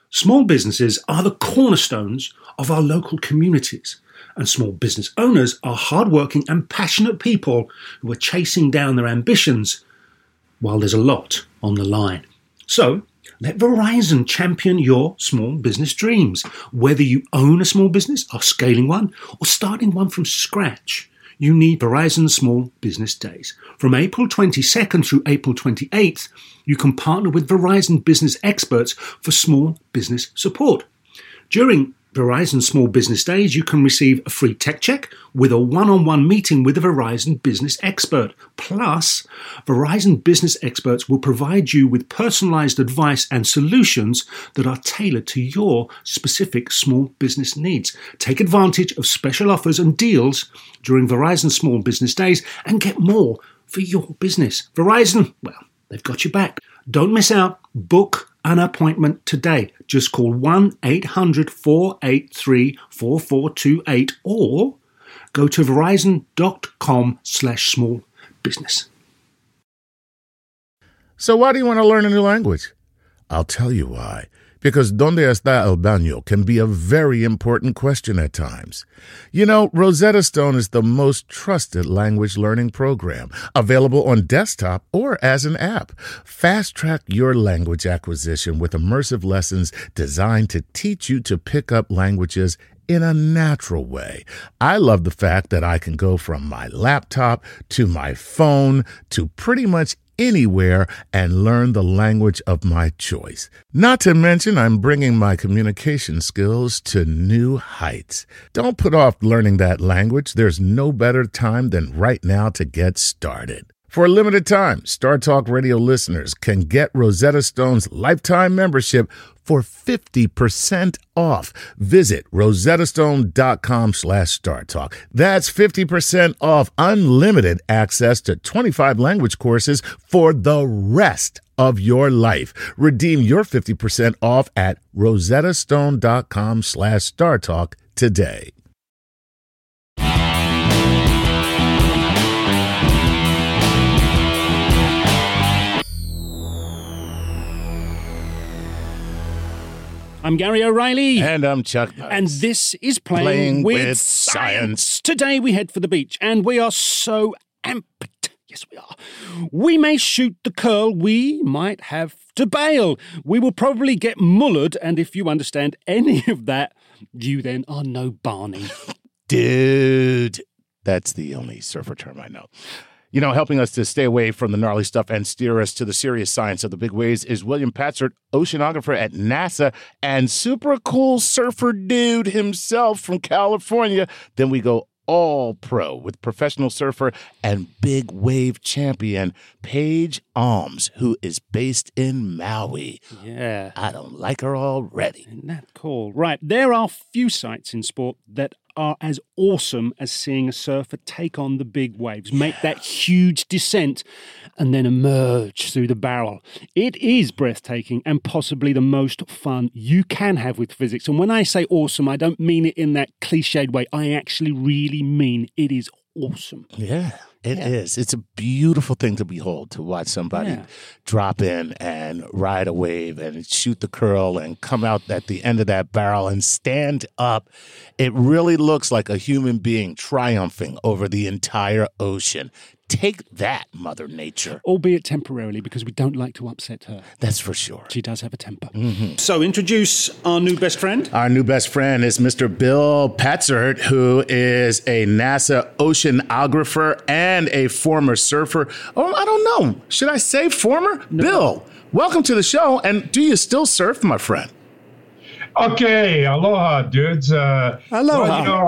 Small businesses are the cornerstones of our local communities, and small business owners are hardworking and passionate people who are chasing down their ambitions while there's a lot on the line. So, let Verizon champion your small business dreams. Whether you own a small business, are scaling one, or starting one from scratch, you need Verizon Small Business Days. From April 22nd through April 28th, you can partner with Verizon business experts for small business support. During Verizon Small Business Days, you can receive a free tech check with a one-on-one meeting with a Verizon business expert. Plus, Verizon business experts will provide you with personalized advice and solutions that are tailored to your specific small business needs. Take advantage of special offers and deals during Verizon Small Business Days and get more for your business. Verizon, well, they've got your back. Don't miss out. Book an appointment today. Just call 1-800-483-4428 or go to verizon.com/small business. So why do you want to learn a new language? I'll tell you why. Because ¿Dónde está el baño? Can be a very important question at times. You know, Rosetta Stone is the most trusted language learning program, available on desktop or as an app. Fast-track your language acquisition with immersive lessons designed to teach you to pick up languages in a natural way. I love the fact that I can go from my laptop to my phone to pretty much anywhere and learn the language of my choice. Not to mention, I'm bringing my communication skills to new heights. Don't put off learning that language. There's no better time than right now to get started. For a limited time, Star Talk Radio listeners can get Rosetta Stone's lifetime membership for 50% off. Visit rosettastone.com/StarTalk. That's 50% off unlimited access to 25 language courses for the rest of your life. Redeem your 50% off at rosettastone.com/StarTalk today. I'm Gary O'Reilly. And I'm Chuck Nice. And this is Playing with Science. Today we head for the beach, and we are so amped. Yes, we are. We may shoot the curl. We might have to bail. We will probably get mullered, and if you understand any of that, you then are no Barney. Dude, that's the only surfer term I know. You know, helping us to stay away from the gnarly stuff and steer us to the serious science of the big waves is William Patzert, oceanographer at NASA and super cool surfer dude himself from California. Then we go all pro with professional surfer and big wave champion Paige Alms, who is based in Maui. Yeah. I don't like her already. Isn't that cool? Right. There are few sights in sport that are as awesome as seeing a surfer take on the big waves, make that huge descent, and then emerge through the barrel. It is breathtaking and possibly the most fun you can have with physics. And when I say awesome, I don't mean it in that cliched way. I actually really mean it is awesome. Yeah. It is. It's a beautiful thing to behold, to watch somebody drop in and ride a wave and shoot the curl and come out at the end of that barrel and stand up. It really looks like a human being triumphing over the entire ocean. Take that, Mother Nature. Albeit temporarily, because we don't like to upset her. That's for sure. She does have a temper. Mm-hmm. So introduce our new best friend. Our new best friend is Mr. Bill Patzert, who is a NASA oceanographer and a former surfer. Oh, I don't know. Should I say former? No. Bill, welcome to the show. And do you still surf, my friend? Okay, aloha, dudes. Aloha. Well, you know,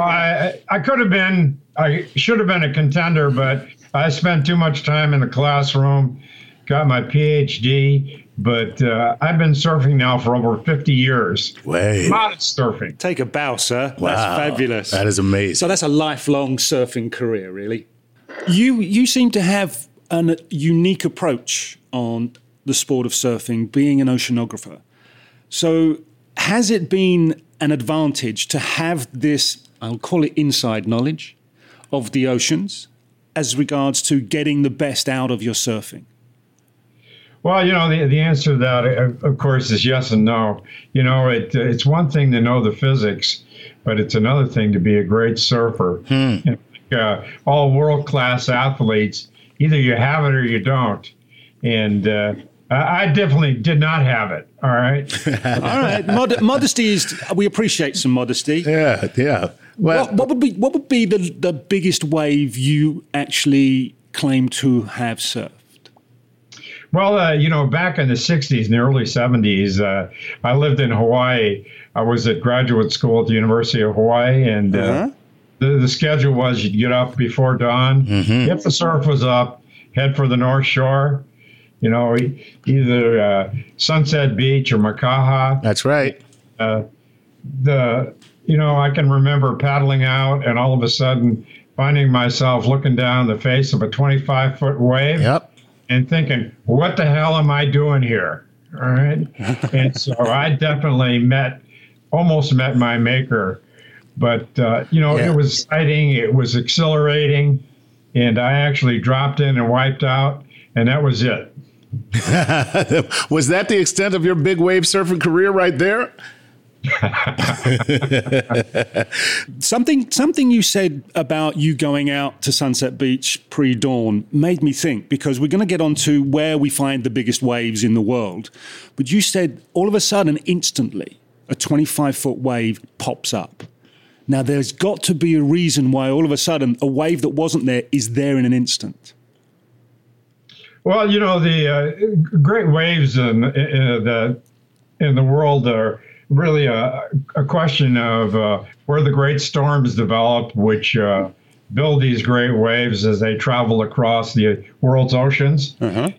I should have been a contender, but I spent too much time in the classroom, got my PhD, but I've been surfing now for over 50 years. Wait. Modest surfing. Take a bow, sir. Wow. That's fabulous. That is amazing. So that's a lifelong surfing career, really. You seem to have a unique approach on the sport of surfing, being an oceanographer. So has it been an advantage to have this, I'll call it inside knowledge, of the oceans as regards to getting the best out of your surfing? Well, the answer to that, of course, is yes and no. It's one thing to know the physics, but it's another thing to be a great surfer. All world-class athletes, either you have it or you don't. And I definitely did not have it. All right. All right. Modesty is, we appreciate some modesty. Yeah. Well, what would be the biggest wave you actually claim to have surfed? Well, back in the 60s and the early 70s, I lived in Hawaii. I was at graduate school at the University of Hawaii, and the schedule was you'd get up before dawn, if the surf was up, head for the North Shore, either Sunset Beach or Makaha. That's right. I can remember paddling out and all of a sudden finding myself looking down the face of a 25-foot wave. Yep. And thinking, what the hell am I doing here? All right. And so I definitely almost met my maker. But, it was exciting. It was exhilarating. And I actually dropped in and wiped out. And that was it. Was that the extent of your big wave surfing career right there? Something you said about you going out to Sunset Beach pre-dawn made me think, because we're going to get on to where we find the biggest waves in the world. But you said all of a sudden, instantly, a 25-foot wave pops up. Now, there's got to be a reason why all of a sudden a wave that wasn't there is there in an instant. Well, the great waves in the world are really a question of where the great storms develop, which build these great waves as they travel across the world's oceans. And,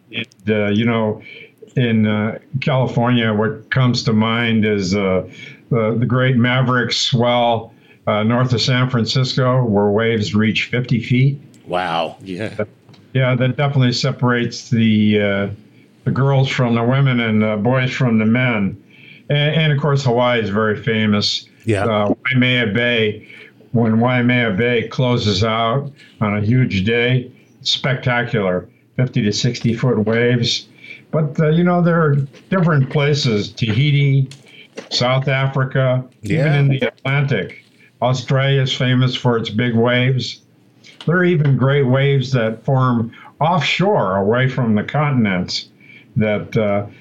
in California, what comes to mind is the great Maverick swell north of San Francisco, where waves reach 50 feet. Wow. Yeah. Yeah, that definitely separates the girls from the women and the boys from the men. And of course, Hawaii is very famous. Yeah. Waimea Bay, when Waimea Bay closes out on a huge day, it's spectacular, 50 to 60 foot waves. But, there are different places, Tahiti, South Africa, even in the Atlantic. Australia is famous for its big waves. There are even great waves that form offshore away from the continents that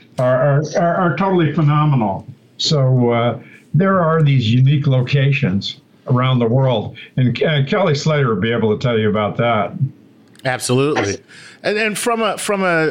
are totally phenomenal. So there are these unique locations around the world, and Kelly Slater will be able to tell you about that. Absolutely, and from a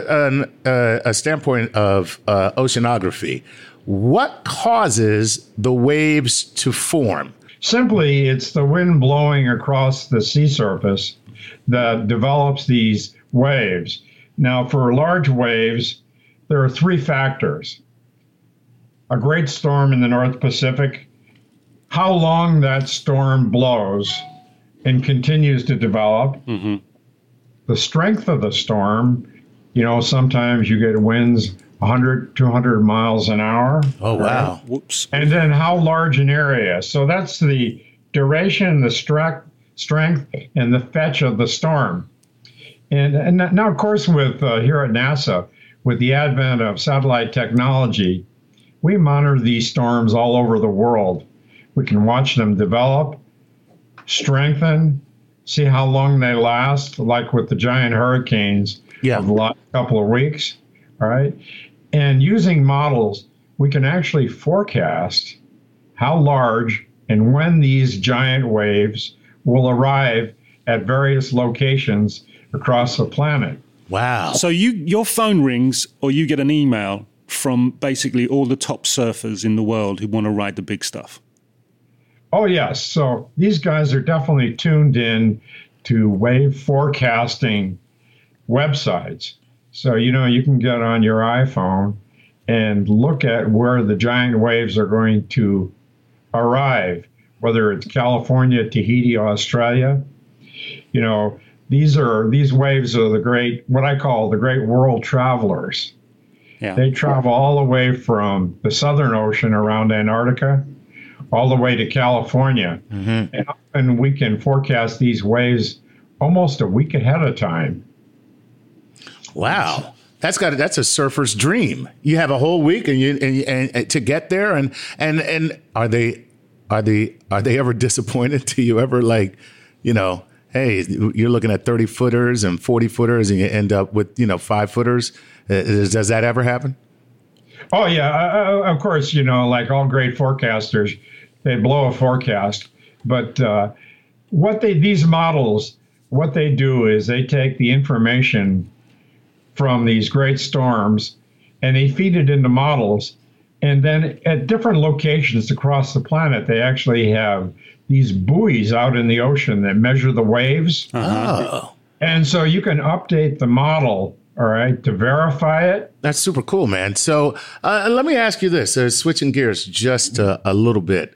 standpoint of oceanography, what causes the waves to form? Simply, it's the wind blowing across the sea surface that develops these waves. Now, for large waves, there are three factors: a great storm in the North Pacific, how long that storm blows and continues to develop, the strength of the storm. Sometimes you get winds 100, 200 miles an hour. Oh, wow. Right? Whoops. And then how large an area. So that's the duration, the strength, and the fetch of the storm. And now, of course, with here at NASA, with the advent of satellite technology, we monitor these storms all over the world. We can watch them develop, strengthen, see how long they last, like with the giant hurricanes of the last couple of weeks. All right. And using models, we can actually forecast how large and when these giant waves will arrive at various locations across the planet. Wow. So your phone rings or you get an email from basically all the top surfers in the world who want to ride the big stuff. Oh, yes. So these guys are definitely tuned in to wave forecasting websites. So, you can get on your iPhone and look at where the giant waves are going to arrive, whether it's California, Tahiti, Australia. These waves are what I call the great world travelers. Yeah. They travel all the way from the Southern Ocean around Antarctica all the way to California. And we can forecast these waves almost a week ahead of time. Wow. That's a surfer's dream. You have a whole week and to get there and are they ever disappointed? Do you ever hey, you're looking at 30 footers and 40 footers and you end up with 5 footers? Does that ever happen? Oh yeah, of course, like all great forecasters, they blow a forecast. But these models, what they do is they take the information from these great storms and they feed it into models. And then at different locations across the planet, they actually have these buoys out in the ocean that measure the waves. Oh. And so you can update the model, all right, to verify it. That's super cool, man. So let me ask you this, switching gears just a little bit.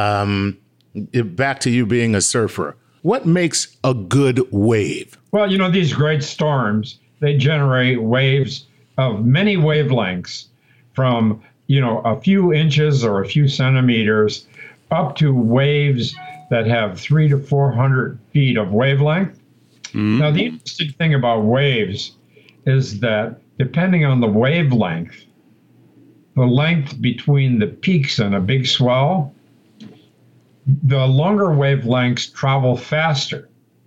Back to you being a surfer. What makes a good wave? Well, these great storms, they generate waves of many wavelengths from, a few inches or a few centimeters up to waves that have 300 to 400 feet of wavelength. Mm-hmm. Now, the interesting thing about waves is that depending on the wavelength, the length between the peaks and a big swell, the longer wavelengths travel faster.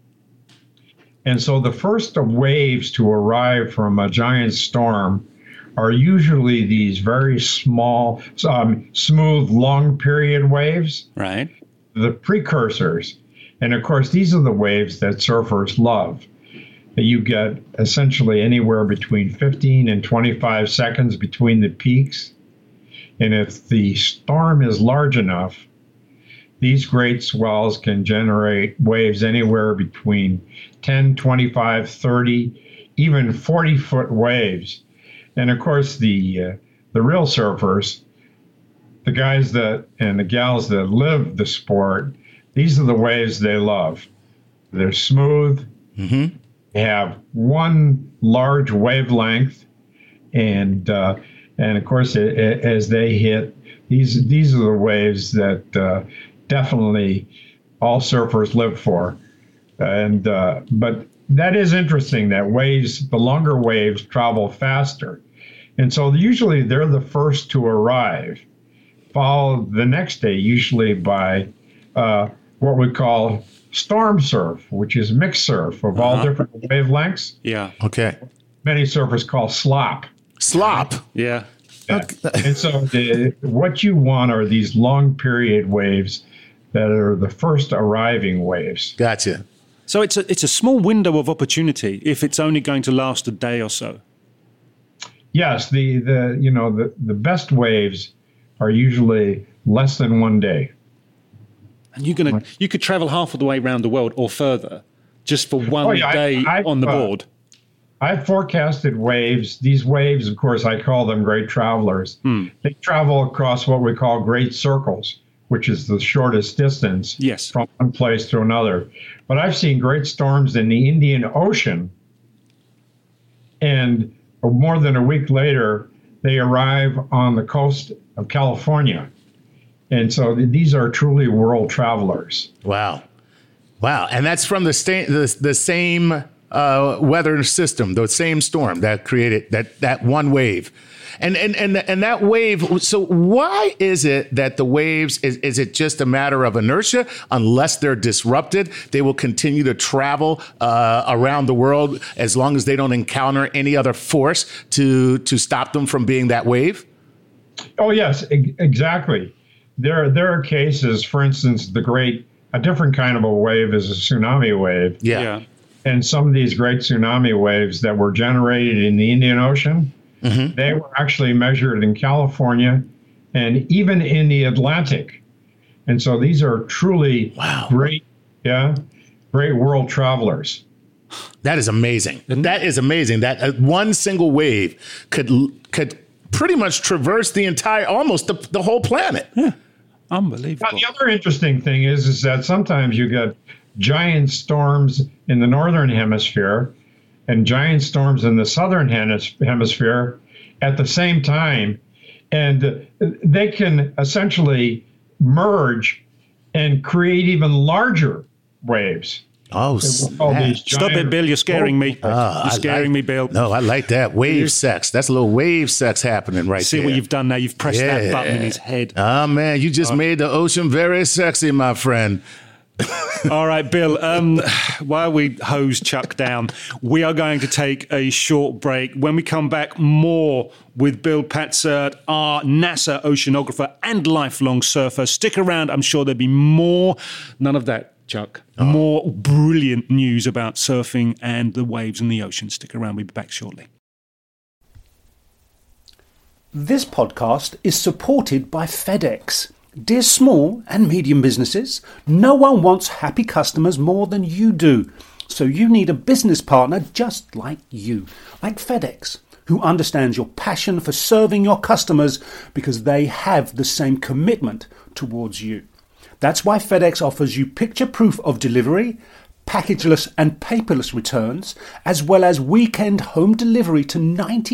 And so the first waves to arrive from a giant storm are usually these very small, smooth, long period waves. Right. The precursors. And of course, these are the waves that surfers love. You get essentially anywhere between 15 and 25 seconds between the peaks. And if the storm is large enough, these great swells can generate waves anywhere between 10, 25, 30, even 40-foot waves. And of course, the real surfers, the guys and the gals that live the sport, these are the waves they love. They're smooth. Mm-hmm. They have one large wavelength, and of course, as they hit, these are the waves that definitely all surfers live for. And but that is interesting that the longer waves travel faster. And so usually they're the first to arrive, followed the next day usually by what we call storm surf, which is mixed surf of all different wavelengths. Yeah. Okay. Many surfers call slop. Slop. Yeah. Okay. And so what you want are these long period waves that are the first arriving waves. Gotcha. So it's a small window of opportunity if it's only going to last a day or so. Yes, the best waves are usually less than 1 day. And you could travel half of the way around the world or further just for one day on the board. I've forecasted waves. These waves, of course, I call them great travelers. They travel across what we call great circles, which is the shortest distance from one place to another. But I've seen great storms in the Indian Ocean, and more than a week later, they arrive on the coast of California. And so these are truly world travelers. Wow. And that's from the same weather system, the same storm that created that one wave. And that wave, so why is it that the waves, is it just a matter of inertia? Unless they're disrupted, they will continue to travel around the world as long as they don't encounter any other force to stop them from being that wave? Oh, yes, exactly. There are cases, for instance, a different kind of a wave is a tsunami wave. Yeah. And some of these great tsunami waves that were generated in the Indian Ocean, they were actually measured in California and even in the Atlantic. And so these are truly great world travelers. That is amazing. That is amazing. That one single wave could pretty much traverse almost the whole planet. Yeah. Unbelievable. Now, the other interesting thing is that sometimes you get giant storms in the northern hemisphere and giant storms in the southern hemisphere at the same time, and they can essentially merge and create even larger waves. Oh, stop it, Bill. You're scaring me. You're scaring me, Bill. No, I like that. Wave sex. That's a little wave sex happening right there. See what you've done now? You've pressed that button in his head. Oh, man, you just made the ocean very sexy, my friend. All right, Bill, while we hose Chuck down, we are going to take a short break. When we come back, more with Bill Patzert, our NASA oceanographer and lifelong surfer. Stick around. I'm sure there'll be more. None of that, Chuck. More brilliant news about surfing and the waves in the ocean. Stick around. We'll be back shortly. This podcast is supported by FedEx. Dear small and medium businesses, no one wants happy customers more than you do. So you need a business partner just like you, like FedEx, who understands your passion for serving your customers because they have the same commitment towards you. That's why FedEx offers you picture proof of delivery, packageless and paperless returns, as well as weekend home delivery to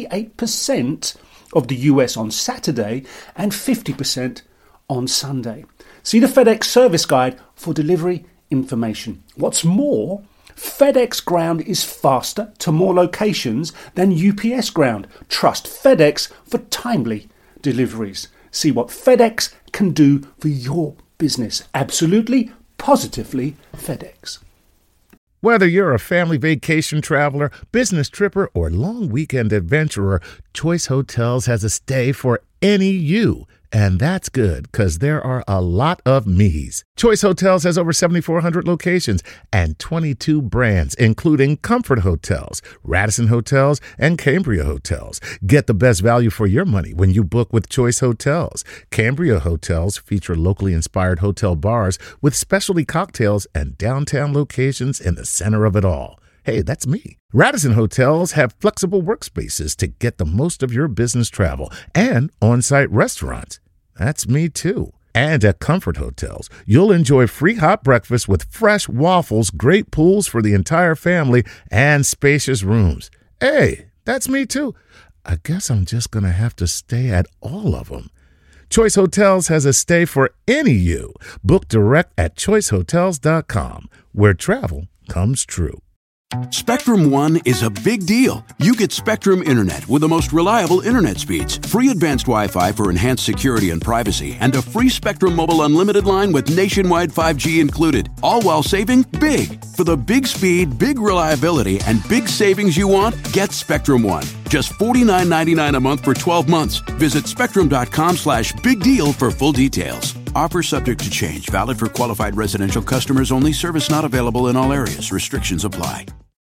98% of the US on Saturday and 50% on Sunday. See the FedEx service guide for delivery information. What's more, FedEx Ground is faster to more locations than UPS Ground. Trust FedEx for timely deliveries. See what FedEx can do for your business. Absolutely, positively FedEx. Whether you're a family vacation traveler, business tripper, or long weekend adventurer, Choice Hotels has a stay for any you. And that's good, because there are a lot of me's. Choice Hotels has over 7,400 locations and 22 brands, including Comfort Hotels, Radisson Hotels, and Cambria Hotels. Get the best value for your money when you book with Choice Hotels. Cambria Hotels feature locally inspired hotel bars with specialty cocktails and downtown locations in the center of it all. Hey, that's me. Radisson Hotels have flexible workspaces to get the most of your business travel and on-site restaurants. That's me too. And at Comfort Hotels, you'll enjoy free hot breakfast with fresh waffles, great pools for the entire family, and spacious rooms. Hey, that's me too. I guess I'm just going to have to stay at all of them. Choice Hotels has a stay for any you. Book direct at choicehotels.com, where travel comes true. Spectrum One is a big deal. You get Spectrum Internet with the most reliable internet speeds, free advanced Wi-Fi for enhanced security and privacy, and a free Spectrum Mobile Unlimited line with nationwide 5G included, all while saving big. For the big speed, big reliability, and big savings you want, get Spectrum One. Just $49.99 a month for 12 months. Visit spectrum.com/big deal for full details. Offer subject to change. Valid for qualified residential customers only. Service not available in all areas. Restrictions apply.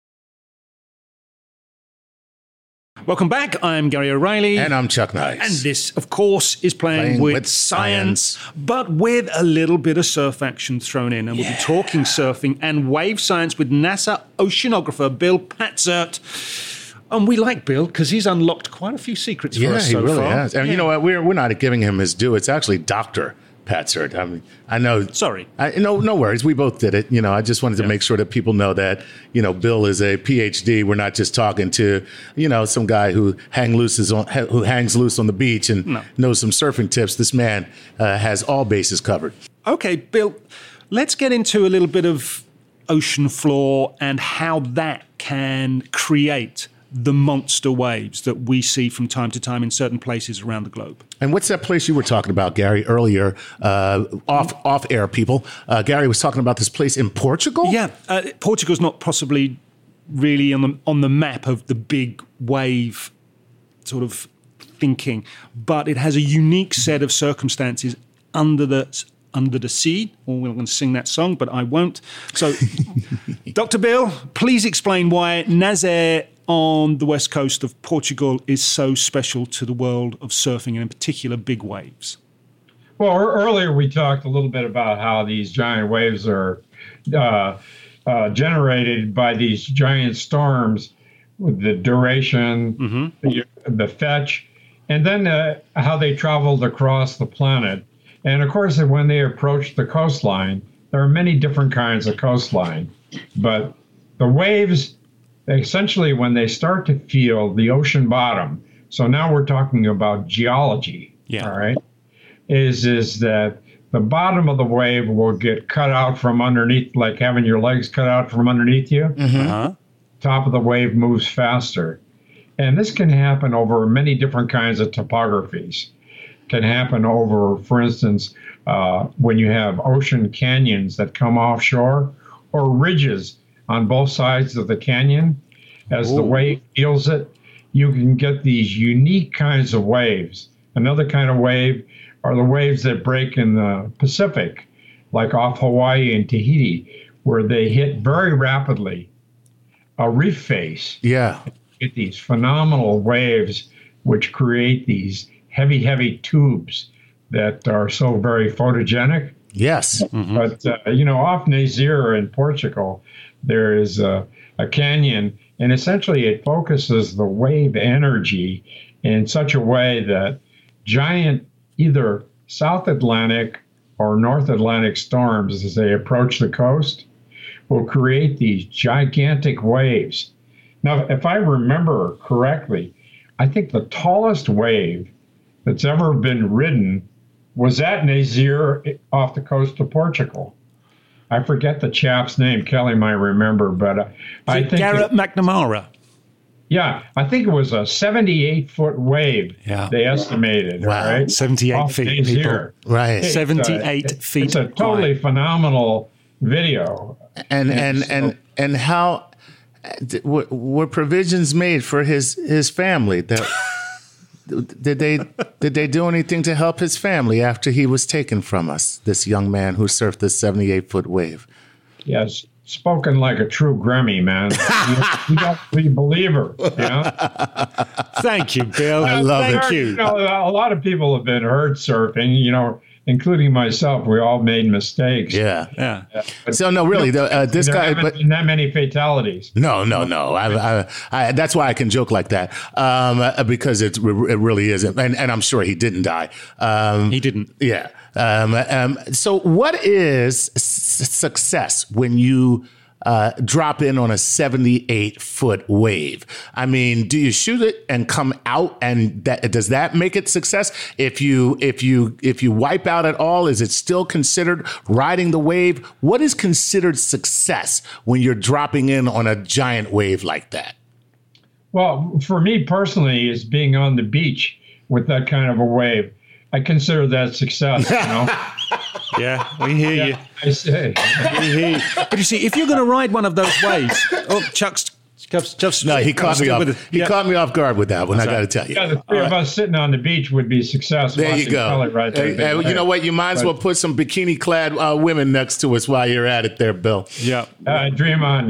Welcome back. I'm Gary O'Reilly. And I'm Chuck Nice. And this, of course, is playing with science, but with a little bit of surf action thrown in. And we'll be talking surfing and wave science with NASA oceanographer Bill Patzert. And we like Bill because he's unlocked quite a few secrets for us so far. Yeah, he really has. And you know what? We're not giving him his due. It's actually Dr. Patzert. I mean, I know. Sorry. No worries. We both did it. You know, I just wanted to make sure that people know that, you know, Bill is a PhD. We're not just talking to, you know, some guy who hangs loose on the beach and knows some surfing tips. This man has all bases covered. Okay, Bill, let's get into a little bit of ocean floor and how that can create the monster waves that we see from time to time in certain places around the globe. And what's that place you were talking about, Gary, earlier, off air, people? Gary was talking about this place in Portugal? Yeah, Portugal's not possibly really on the map of the big wave sort of thinking, but it has a unique set of circumstances under the sea. Or we're going to sing that song, but I won't. So, Dr. Bill, please explain why Nazaré on the west coast of Portugal is so special to the world of surfing, and in particular big waves. Well, earlier we talked a little bit about how these giant waves are generated by these giant storms with the duration, the fetch, and then how they traveled across the planet. And of course, when they approach the coastline, there are many different kinds of coastline, but the waves, essentially, when they start to feel the ocean bottom, so now we're talking about geology, all right, is that the bottom of the wave will get cut out from underneath, like having your legs cut out from underneath you. Top of the wave moves faster. And this can happen over many different kinds of topographies. Can happen over, for instance, when you have ocean canyons that come offshore, or ridges on both sides of the canyon. As the wave feels it, you can get these unique kinds of waves. Another kind of wave are the waves that break in the Pacific, like off Hawaii and Tahiti, where they hit very rapidly a reef face. Yeah. Get these phenomenal waves, which create these heavy, heavy tubes that are so very photogenic. Yes. But, off Nazir in Portugal, there is a canyon, and essentially it focuses the wave energy in such a way that giant either South Atlantic or North Atlantic storms, as they approach the coast, will create these gigantic waves. Now, if I remember correctly, I think the tallest wave that's ever been ridden was at Nazir off the coast of Portugal. I forget the chap's name. Kelly might remember, but I think Garrett McNamara. Yeah, I think it was a 78-foot wave. Yeah. They estimated. Wow. Right? 78 off feet, Nazir. Right. 78 feet. It's a totally phenomenal video. And how were provisions made for his family? That did they do anything to help his family after he was taken from us? This young man who surfed this 78-foot wave. Yes, spoken like a true Grammy, man. You got to be a believer. Thank you, Bill. I love Thank it. you. A lot of people have been hurt surfing. Including myself. We all made mistakes. Yeah. So no, really, this guy. There haven't been that many fatalities. No. I that's why I can joke like that, because it really isn't, and I'm sure he didn't die. He didn't. Yeah. So what is success when you drop in on a 78-foot wave? I mean, do you shoot it and come out, and does that make it success? If you wipe out at all, is it still considered riding the wave? What is considered success when you're dropping in on a giant wave like that? Well, for me personally, is being on the beach with that kind of a wave. I consider that success. Yeah, we hear you. I say. We hear you. But you see, if you're going to ride one of those waves, Chuck's No, he caught me off. He caught me off guard with that one. I got to tell you. Yeah, the three of us sitting on the beach would be success. There you go. Right there. You know what? You might as well put some bikini-clad women next to us while you're at it, there, Bill. Yeah. Dream on.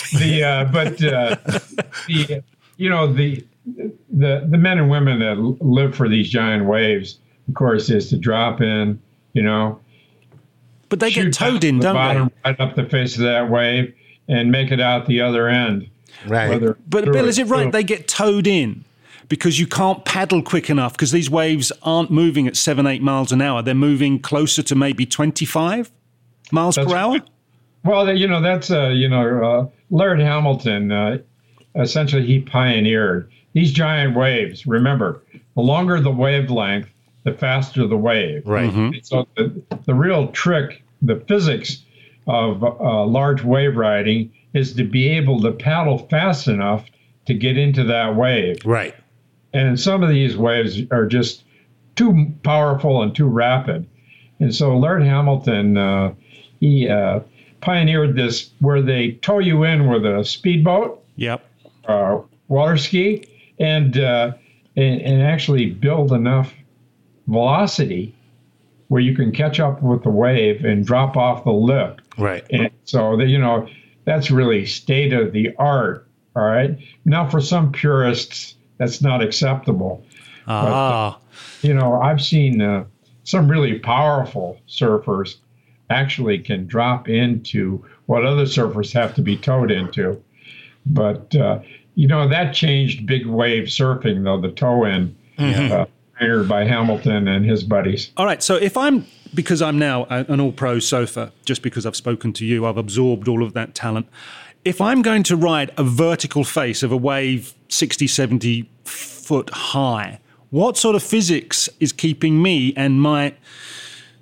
The men and women that live for these giant waves, of course, is to drop in. But they get towed in, don't they? Right up the face of that wave and make it out the other end. Right. But Bill, is it right? They get towed in because you can't paddle quick enough because these waves aren't moving at 7-8 miles an hour. They're moving closer to maybe 25 miles per hour. Well, that's Laird Hamilton. Essentially, he pioneered these giant waves. Remember, the longer the wavelength, the faster the wave. Right. Mm-hmm. So the real trick, the physics of large wave riding is to be able to paddle fast enough to get into that wave. Right. And some of these waves are just too powerful and too rapid. And so Laird Hamilton, he pioneered this where they tow you in with a speedboat, Yep. Water ski, and actually build enough velocity where you can catch up with the wave and drop off the lip. Right. And so that's really state of the art. All right. Now, for some purists, that's not acceptable. But, I've seen some really powerful surfers actually can drop into what other surfers have to be towed into. But, that changed big wave surfing, though, the tow in, pioneered by Hamilton and his buddies. All right. So because I'm now an all-pro surfer, just because I've spoken to you, I've absorbed all of that talent. If I'm going to ride a vertical face of a wave 60, 70 foot high, what sort of physics is keeping me and my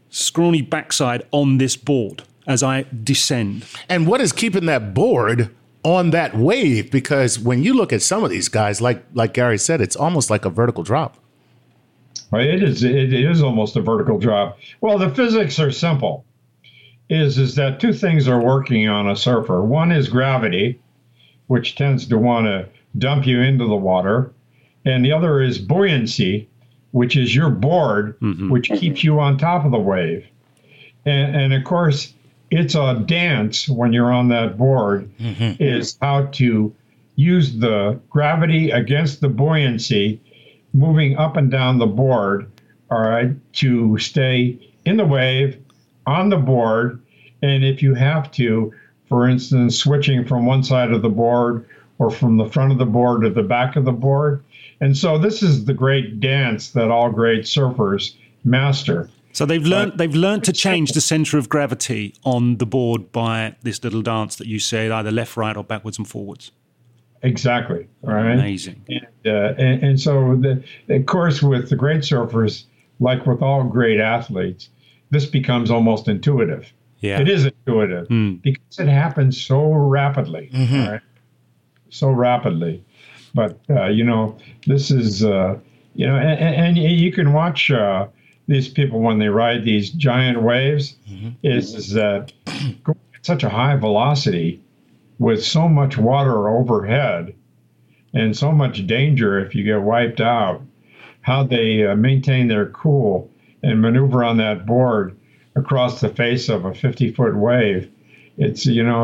scrawny backside on this board as I descend. And what is keeping that board on that wave? Because when you look at some of these guys, like Gary said, it's almost like a vertical drop. Well, it is almost a vertical drop. Well, the physics are simple. Is that two things are working on a surfer. One is gravity, which tends to want to dump you into the water. And the other is buoyancy, which is your board, which keeps you on top of the wave. And of course, it's a dance when you're on that board, is how to use the gravity against the buoyancy, moving up and down the board, all right, to stay in the wave, on the board. And if you have to, for instance, switching from one side of the board or from the front of the board to the back of the board. And so this is the great dance that all great surfers master. So they've learned to change the center of gravity on the board by this little dance that you said, either left, right, or backwards and forwards. Exactly. Right. Amazing. And so, of course, with the great surfers, like with all great athletes, this becomes almost intuitive. Yeah. It is intuitive because it happens so rapidly. Right? So rapidly. But, this is, and you can watch these people when they ride these giant waves, is that going at such a high velocity with so much water overhead and so much danger if you get wiped out, how they maintain their cool and maneuver on that board across the face of a 50-foot wave. It's,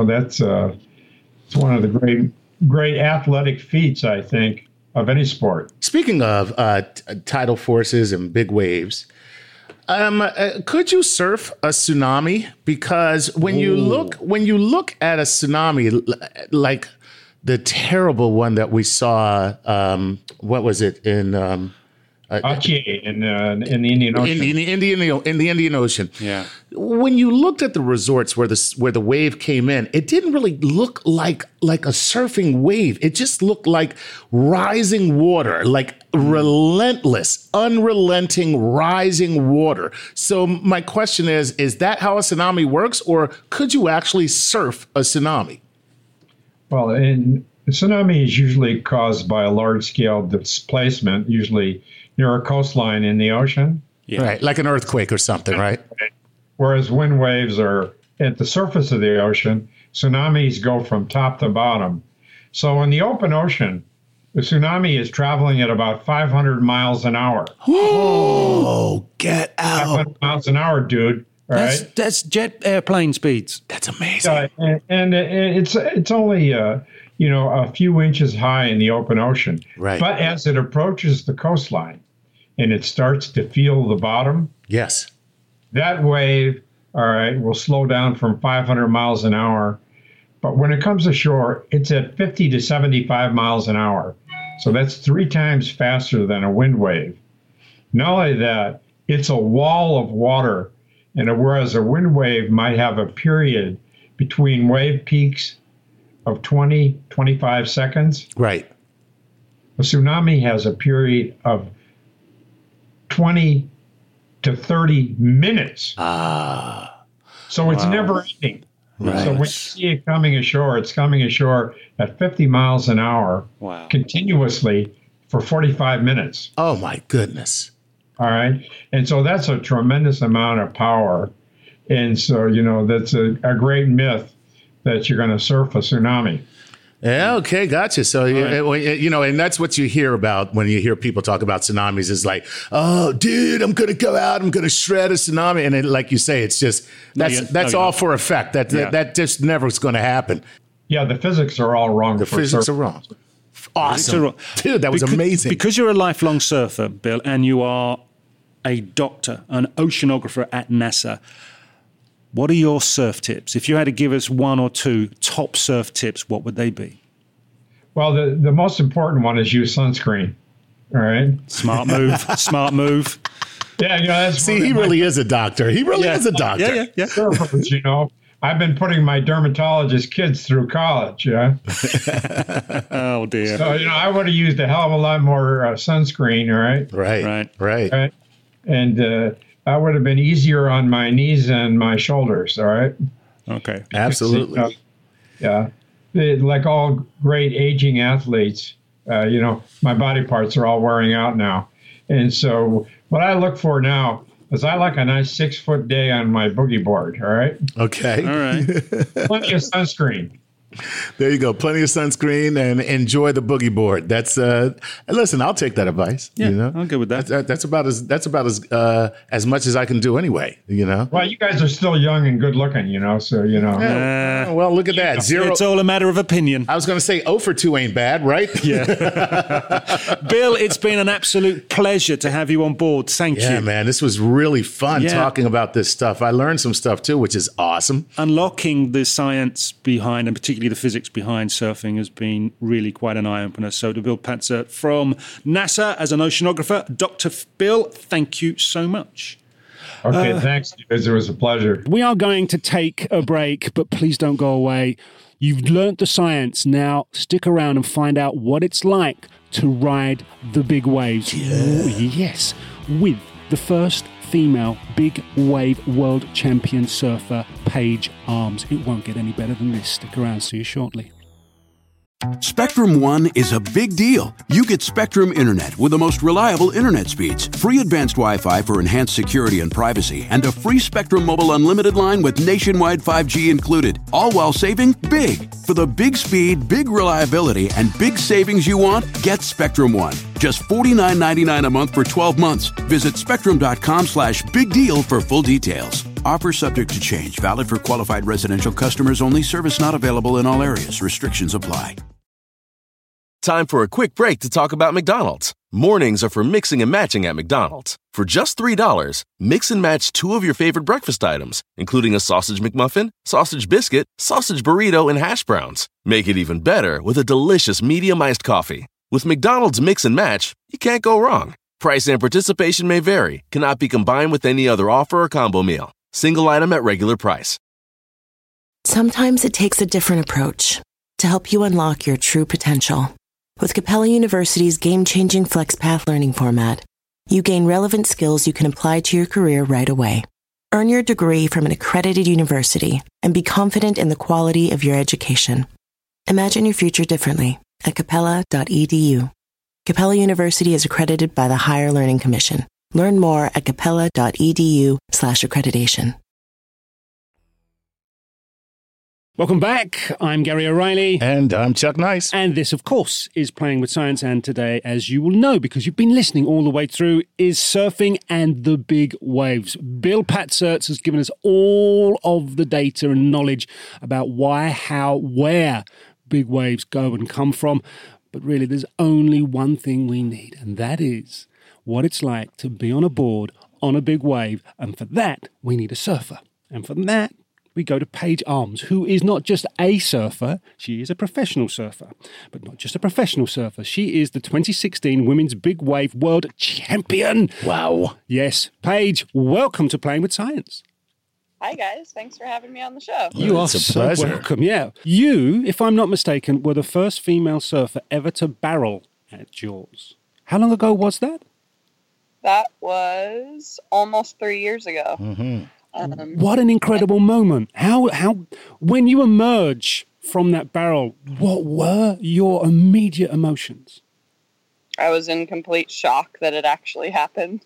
it's one of the great athletic feats, I think, of any sport. Speaking of tidal forces and big waves, could you surf a tsunami? Because when you look at a tsunami, like the terrible one that we saw, what was it in? Aceh in the Indian Ocean. In the Indian Ocean. Yeah. When you looked at the resorts where the wave came in, it didn't really look like a surfing wave. It just looked like rising water, like relentless, unrelenting rising water. So my question is that how a tsunami works, or could you actually surf a tsunami? Well, a tsunami is usually caused by a large-scale displacement, usually near a coastline in the ocean. Yeah. Right, like an earthquake or something, right? Whereas wind waves are at the surface of the ocean, tsunamis go from top to bottom. So in the open ocean, the tsunami is traveling at about 500 miles an hour. Oh, get out. 500 miles an hour, dude. Right? That's jet airplane speeds. That's amazing. And it's only a few inches high in the open ocean. Right. But as it approaches the coastline and it starts to feel the bottom, yes, that wave, all right, will slow down from 500 miles an hour. But when it comes ashore, it's at 50 to 75 miles an hour. So that's 3 times faster than a wind wave. Not only that, it's a wall of water. And whereas a wind wave might have a period between wave peaks of 20, 25 seconds. Right. A tsunami has a period of 20 to 30 minutes. So it's never ending. Right. So when you see it coming ashore, it's coming ashore at 50 miles an hour continuously for 45 minutes. Oh, my goodness. All right. And so that's a tremendous amount of power. And so, that's a great myth that you're going to surf a tsunami. Yeah, okay, gotcha. So, and that's what you hear about when you hear people talk about tsunamis is like, oh, dude, I'm going to go out, I'm going to shred a tsunami. And like you say, it's just, that's all for effect. That just never is going to happen. Yeah, the physics are all wrong. The physics are wrong. Awesome. Dude, that was amazing. Because you're a lifelong surfer, Bill, and you are a doctor, an oceanographer at NASA, what are your surf tips? If you had to give us 1 or 2 top surf tips, what would they be? Well, the most important one is use sunscreen. All right. Smart move. Smart move. Yeah, that's he really is a doctor. He really is a doctor. Yeah. Surfers, I've been putting my dermatologist kids through college. Yeah. Oh dear. So I would have used a hell of a lot more sunscreen. All right. Right. And that would have been easier on my knees and my shoulders. All right. Okay. Absolutely. Yeah. Like all great aging athletes, my body parts are all wearing out now. And so what I look for now is I like a nice 6 foot day on my boogie board. All right. Okay. All right. Plenty of sunscreen. There you go. Plenty of sunscreen and enjoy the boogie board. That's listen, I'll take that advice. Yeah, I'll go with that. That's about as much as I can do anyway, Well, you guys are still young and good looking, so well, look at that. Zero. It's all a matter of opinion. I was going to say 0 for 2 ain't bad, right? Yeah. Bill, it's been an absolute pleasure to have you on board. Thank you. Yeah, man. This was really fun talking about this stuff. I learned some stuff too, which is awesome. Unlocking the science behind, and particularly the physics behind surfing, has been really quite an eye-opener. So to Bill Patzert from NASA as an oceanographer, Dr. Bill, thank you so much. Okay, thanks, guys. It was a pleasure. We are going to take a break, but please don't go away. You've learnt the science. Now stick around and find out what it's like to ride the big waves. Yes, with the first female big wave world champion surfer, Paige Arms. It won't get any better than this. Stick around. See you shortly. Spectrum One is a big deal. You get Spectrum Internet with the most reliable internet speeds, free advanced Wi-Fi for enhanced security and privacy, and a free Spectrum Mobile Unlimited line with nationwide 5G included, all while saving big. For the big speed, big reliability, and big savings you want, get Spectrum One. Just $49.99 a month for 12 months. Visit spectrum.com/big deal for full details. Offer subject to change. Valid for qualified residential customers only. Service not available in all areas. Restrictions apply. Time for a quick break to talk about McDonald's. Mornings are for mixing and matching at McDonald's. For just $3, mix and match 2 of your favorite breakfast items, including a sausage McMuffin, sausage biscuit, sausage burrito, and hash browns. Make it even better with a delicious medium iced coffee. With McDonald's Mix and Match, you can't go wrong. Price and participation may vary. Cannot be combined with any other offer or combo meal. Single item at regular price. Sometimes it takes a different approach to help you unlock your true potential. With Capella University's game-changing FlexPath learning format, you gain relevant skills you can apply to your career right away. Earn your degree from an accredited university and be confident in the quality of your education. Imagine your future differently at capella.edu. Capella University is accredited by the Higher Learning Commission. Learn more at capella.edu/accreditation. Welcome back. I'm Gary O'Reilly. And I'm Chuck Nice. And this, of course, is Playing with Science. And today, as you will know, because you've been listening all the way through, is surfing and the big waves. Bill Patzert has given us all of the data and knowledge about why, how, where big waves go and come from. But really, there's only one thing we need, and that is what it's like to be on a board on a big wave. And for that, we need a surfer. And for that, we go to Paige Arms, who is not just a surfer, she is a professional surfer. But not just a professional surfer, she is the 2016 Women's Big Wave World Champion. Wow. Yes. Paige, welcome to Playing with Science. Hi, guys. Thanks for having me on the show. You are It's a so pleasure. welcome. Yeah. You, if I'm not mistaken, were the first female surfer ever to barrel at Jaws. How long ago was that? That was almost 3 years ago. Mm-hmm. What an incredible moment. How, when you emerge from that barrel, what were your immediate emotions? I was in complete shock that it actually happened.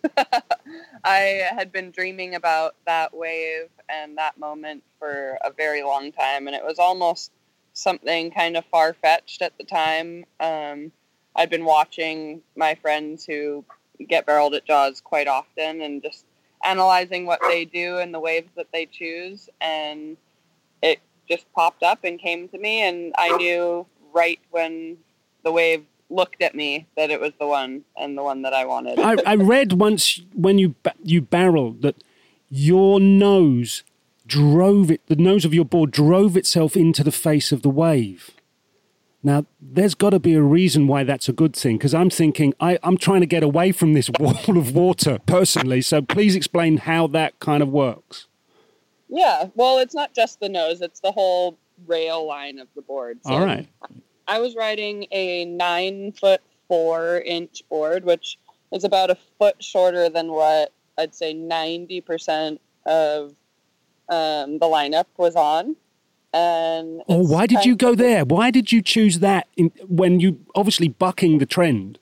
I had been dreaming about that wave and that moment for a very long time, and it was almost something kind of far-fetched at the time. I'd been watching my friends who get barreled at Jaws quite often and just analyzing what they do and the waves that they choose, and it just popped up and came to me, and I knew right when the wave looked at me that it was the one, and the one that I wanted. I read once when you barreled that your nose the nose of your board drove itself into the face of the wave. Now, there's got to be a reason why that's a good thing, because I'm thinking, I'm trying to get away from this wall of water personally, so please explain how that kind of works. Yeah, well, it's not just the nose, it's the whole rail line of the board. So all right. I was riding a 9 foot 4 inch board, which is about a foot shorter than what I'd say 90% of the lineup was on. And why did you go there? Why did you choose that when you obviously bucking the trend?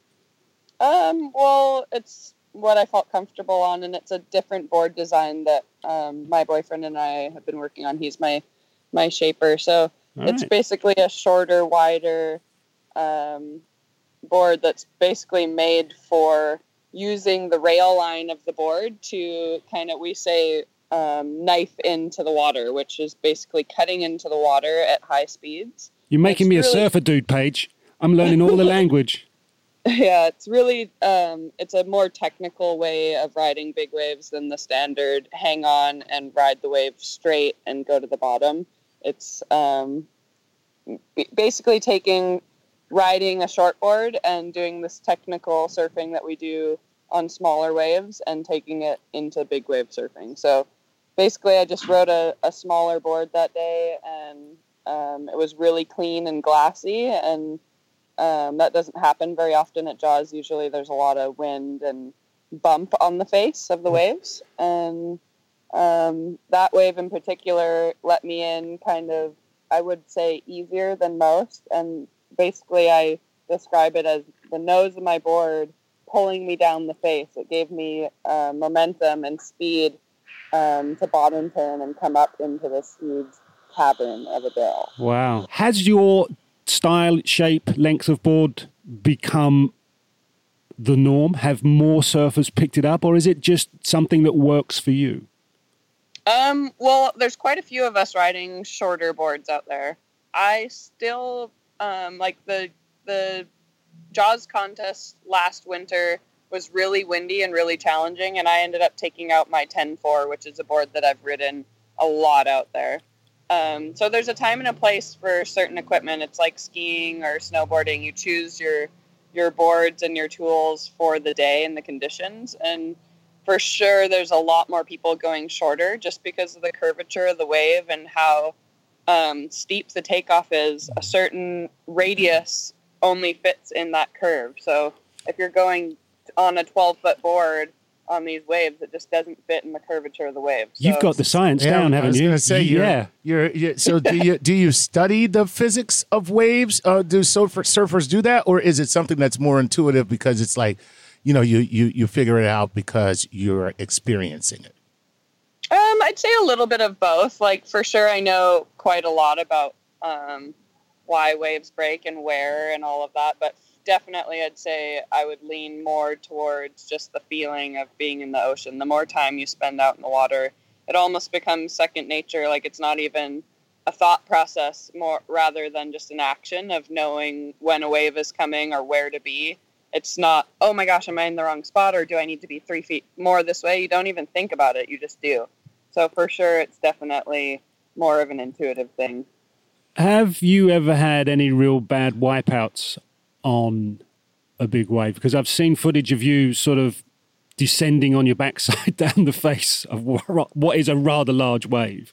Well, it's what I felt comfortable on, and it's a different board design that my boyfriend and I have been working on. He's my shaper, so it's basically a shorter, wider board that's basically made for using the rail line of the board to kind of, we say, knife into the water, which is basically cutting into the water at high speeds. You're making me a surfer dude, Paige. I'm learning all the language. Yeah, it's really, it's a more technical way of riding big waves than the standard hang on and ride the wave straight and go to the bottom. It's basically riding a shortboard and doing this technical surfing that we do on smaller waves and taking it into big wave surfing. So basically I just rode a smaller board that day, and it was really clean and glassy, and that doesn't happen very often at Jaws. Usually there's a lot of wind and bump on the face of the waves, and that wave in particular let me in kind of, I would say, easier than most, and basically I describe it as the nose of my board pulling me down the face. It gave me momentum and speed to bottom turn and come up into this huge cavern of a barrel. Wow. Has your style, shape, length of board become the norm? Have more surfers picked it up, or is it just something that works for you? Well, there's quite a few of us riding shorter boards out there. I still like the Jaws contest last winter was really windy and really challenging, and I ended up taking out my 10-4, which is a board that I've ridden a lot out there. So there's a time and a place for certain equipment. It's like skiing or snowboarding. You choose your boards and your tools for the day and the conditions, and for sure there's a lot more people going shorter just because of the curvature of the wave and how steep the takeoff is. A certain radius only fits in that curve. So if you're going on a 12-foot board on these waves, it just doesn't fit in the curvature of the wave. So, you've got the science down, haven't you? I was going to say, you're so do you study the physics of waves? Do surfers do that, or is it something that's more intuitive because it's like, you figure it out because you're experiencing it? I'd say a little bit of both. Like, for sure, I know quite a lot about why waves break and where and all of that, but definitely I'd say I would lean more towards just the feeling of being in the ocean. The more time you spend out in the water, it almost becomes second nature. Like, it's not even a thought process, more rather than just an action of knowing when a wave is coming or where to be. It's not, oh my gosh, am I in the wrong spot, or do I need to be 3 feet more this way? You don't even think about it. You just do. So for sure, it's definitely more of an intuitive thing. Have you ever had any real bad wipeouts on a big wave? Because I've seen footage of you sort of descending on your backside down the face of what is a rather large wave.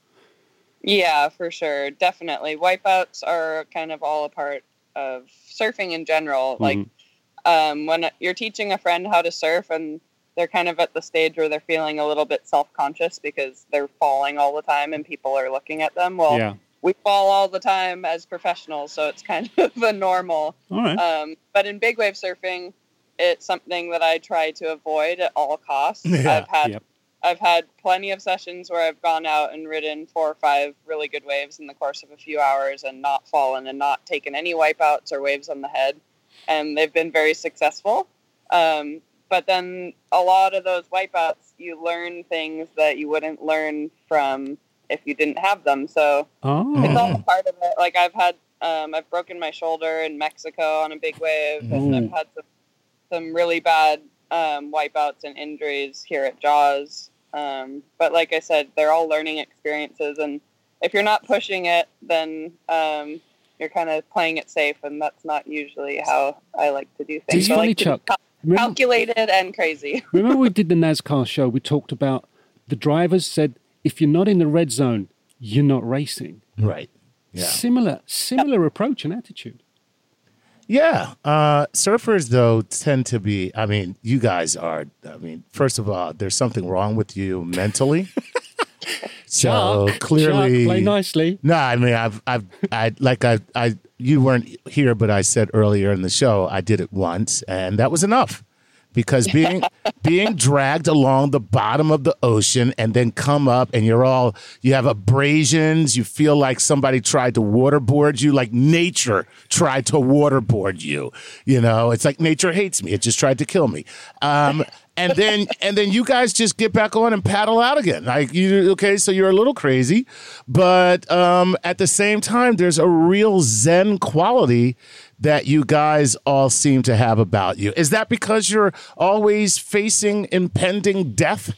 Yeah, for sure. Definitely. Wipeouts are kind of all a part of surfing in general. Mm-hmm. Like when you're teaching a friend how to surf and they're kind of at the stage where they're feeling a little bit self-conscious because they're falling all the time and people are looking at them. Well, yeah. We fall all the time as professionals, so it's kind of a normal. All right. But in big wave surfing, it's something that I try to avoid at all costs. Yeah. I've had plenty of sessions where I've gone out and ridden 4 or 5 really good waves in the course of a few hours and not fallen and not taken any wipeouts or waves on the head, and they've been very successful. But then a lot of those wipeouts, you learn things that you wouldn't learn from if you didn't have them. So it's all a part of it. Like I've broken my shoulder in Mexico on a big wave, and I've had some really bad wipeouts and injuries here at Jaws. But like I said, they're all learning experiences, and if you're not pushing it, then you're kind of playing it safe, and that's not usually how I like to do things. It's funny, Chuck. Calculated and crazy. Remember we did the NASCAR show, we talked about the drivers said, if you're not in the red zone, you're not racing. Right. Yeah. Similar approach and attitude. Yeah. Surfers, though, tend to be, I mean, you guys are, I mean, first of all, there's something wrong with you mentally. So clearly, play nicely. No, I mean, you weren't here, but I said earlier in the show, I did it once, and that was enough. Because being dragged along the bottom of the ocean and then come up and you have abrasions, you feel like somebody tried to waterboard you, like nature tried to waterboard you. You know, it's like nature hates me. It just tried to kill me. And then you guys just get back on and paddle out again. Like so you're a little crazy, but at the same time, there's a real Zen quality that you guys all seem to have about you. Is that because you're always facing impending death?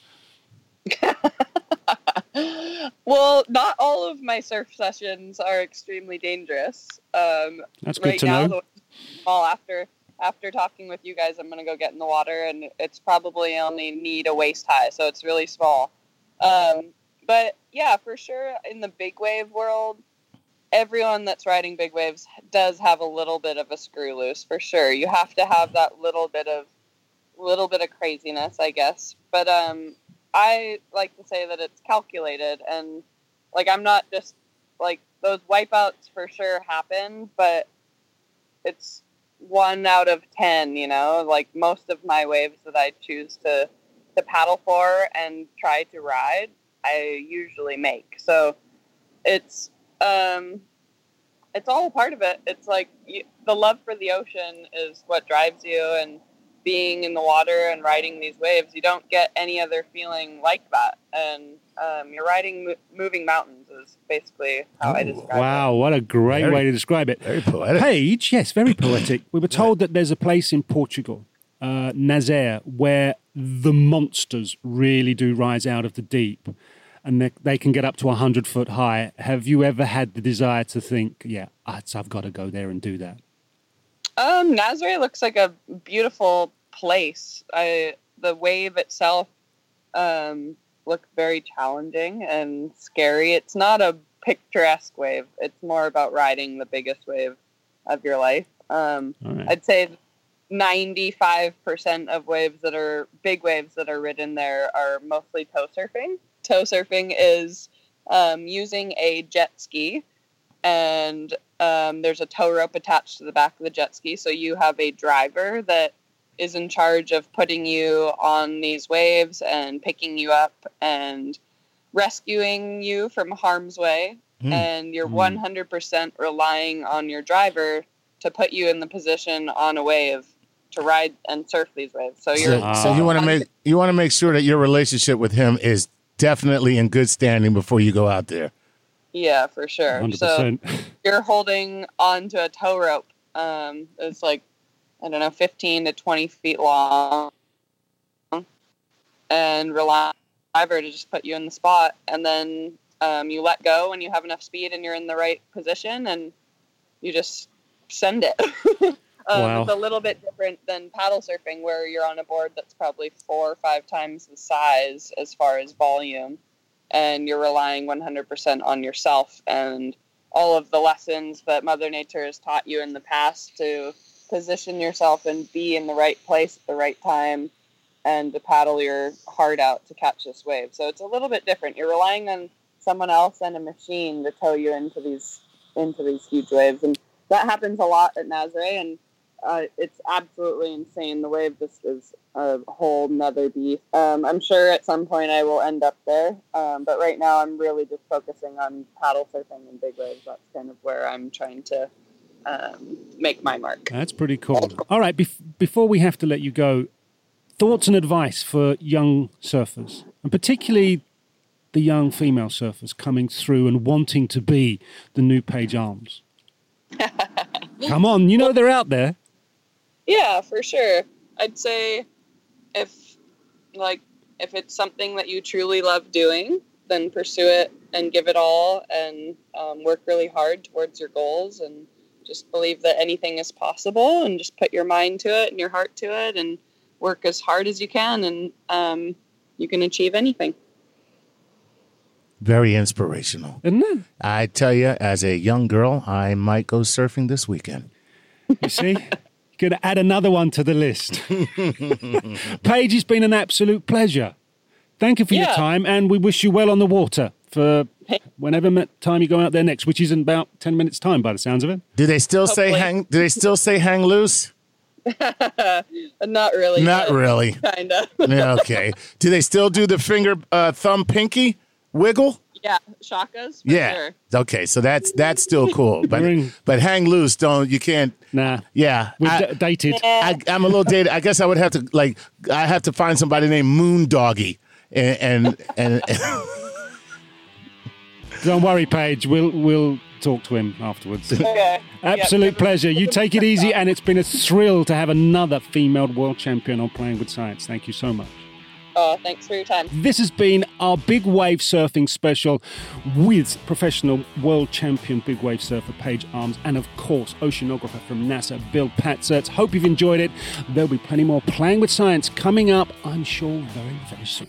Well, not all of my surf sessions are extremely dangerous. That's good to know. After talking with you guys, I'm going to go get in the water, and it's probably only need a waist high, so it's really small. But yeah, for sure, in the big wave world, everyone that's riding big waves does have a little bit of a screw loose, for sure. You have to have that little bit of craziness, I guess. But I like to say that it's calculated, and like I'm not just like those wipeouts for sure happen, but it's 1 out of 10. You know, like most of my waves that I choose to paddle for and try to ride, I usually make. So it's all a part of it. It's like the love for the ocean is what drives you, and being in the water and riding these waves, you don't get any other feeling like that. And you're riding moving mountains is basically how I describe it. Wow, what a great way to describe it. Very poetic. Paige, yes, very poetic. We were told that there's a place in Portugal, Nazaré, where the monsters really do rise out of the deep. And they can get up to 100 foot high. Have you ever had the desire to think, I've got to go there and do that? Nazaré looks like a beautiful place. The wave itself looked very challenging and scary. It's not a picturesque wave. It's more about riding the biggest wave of your life. Right. I'd say 95% of waves that are big waves that are ridden there are mostly tow surfing. Tow surfing is using a jet ski, and there's a tow rope attached to the back of the jet ski, so you have a driver that is in charge of putting you on these waves and picking you up and rescuing you from harm's way, and you're 100% relying on your driver to put you in the position on a wave to ride and surf these waves. So you want to make sure that your relationship with him is definitely in good standing before you go out there. Yeah, for sure. 100%. So you're holding onto a tow rope. It's like, 15 to 20 feet long, and rely on the driver to just put you in the spot. And then you let go when you have enough speed and you're in the right position, and you just send it. Wow. It's a little bit different than paddle surfing, where you're on a board that's probably 4 or 5 times the size as far as volume, and you're relying 100% on yourself and all of the lessons that Mother Nature has taught you in the past to position yourself and be in the right place at the right time and to paddle your heart out to catch this wave. So it's a little bit different. You're relying on someone else and a machine to tow you into these huge waves, and that happens a lot at Nazaré, and it's absolutely insane. The wave just is a whole nother beast. I'm sure at some point I will end up there, but right now I'm really just focusing on paddle surfing and big waves. That's kind of where I'm trying to make my mark. That's pretty cool. All right, before we have to let you go, thoughts and advice for young surfers, and particularly the young female surfers coming through and wanting to be the new Paige Alms. Come on, you know they're out there. Yeah, for sure. I'd say if it's something that you truly love doing, then pursue it and give it all, and work really hard towards your goals, and just believe that anything is possible, and just put your mind to it and your heart to it and work as hard as you can, and you can achieve anything. Very inspirational. Isn't it? I tell you, as a young girl, I might go surfing this weekend. You see? Going to add another one to the list. Paige, it's been an absolute pleasure. Thank you for your time, and we wish you well on the water for whenever time you go out there next, which is in about 10 minutes' time by the sounds of it. Do they still say hang loose? Not really. Not really. Kind of. Yeah, okay. Do they still do the finger, thumb, pinky wiggle? Yeah, shakas. Yeah. Sure. Okay, so that's still cool, but hang loose, you can't. Nah. Yeah, we're dated. I'm a little dated. I guess I would have to I have to find somebody named Moon Doggy, and Don't worry, Paige. We'll talk to him afterwards. Okay. Absolute pleasure. You take it easy, and it's been a thrill to have another female world champion on Playing with Science. Thank you so much. Oh, thanks for your time. This has been our big wave surfing special with professional world champion big wave surfer Paige Arms and, of course, oceanographer from NASA, Bill Patzert. Hope you've enjoyed it. There'll be plenty more Playing with Science coming up, I'm sure, very, very soon.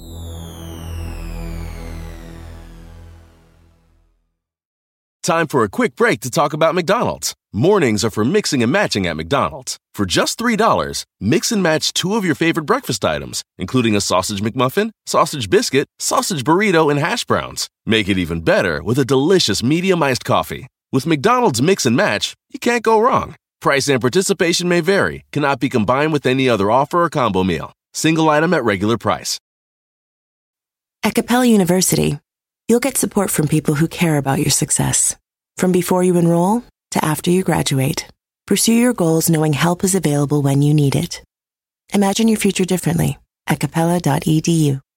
Time for a quick break to talk about McDonald's. Mornings are for mixing and matching at McDonald's. For just $3, mix and match 2 of your favorite breakfast items, including a sausage McMuffin, sausage biscuit, sausage burrito, and hash browns. Make it even better with a delicious medium iced coffee. With McDonald's Mix and Match, you can't go wrong. Price and participation may vary, cannot be combined with any other offer or combo meal. Single item at regular price. At Capella University, you'll get support from people who care about your success. From before you enroll to after you graduate, pursue your goals knowing help is available when you need it. Imagine your future differently at capella.edu.